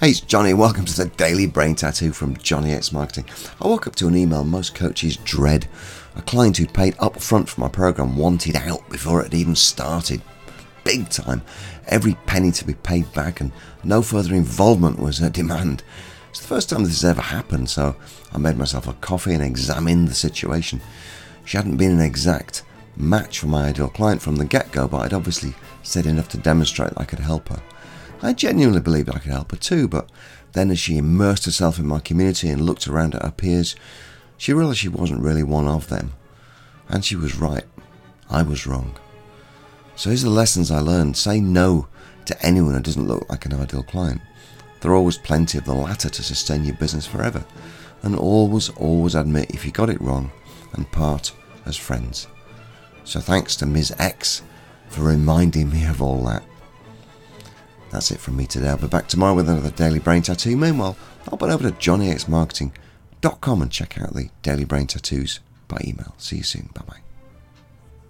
Hey, it's Johnny. Welcome to the Daily Brain Tattoo from Johnny X Marketing. I woke up to an email most coaches dread. A client who paid up front for my program wanted out before it had even started. Big time. Every penny to be paid back and no further involvement was her demand. It's the first time this has ever happened, so I made myself a coffee and examined the situation. She hadn't been an exact match for my ideal client from the get-go, but I'd obviously said enough to demonstrate that I could help her. I genuinely believed I could help her too, but then as she immersed herself in my community and looked around at her peers, she realised she wasn't really one of them. And she was right. I was wrong. So here's the lessons I learned. Say no to anyone who doesn't look like an ideal client. There are always plenty of the latter to sustain your business forever. And always admit if you got it wrong and part as friends. So thanks to Ms. X for reminding me of all that. That's it from me today. I'll be back tomorrow with another Daily Brain Tattoo. Meanwhile, hop on over to johnnyxmarketing.com and check out the Daily Brain Tattoos by email. See you soon. Bye-bye.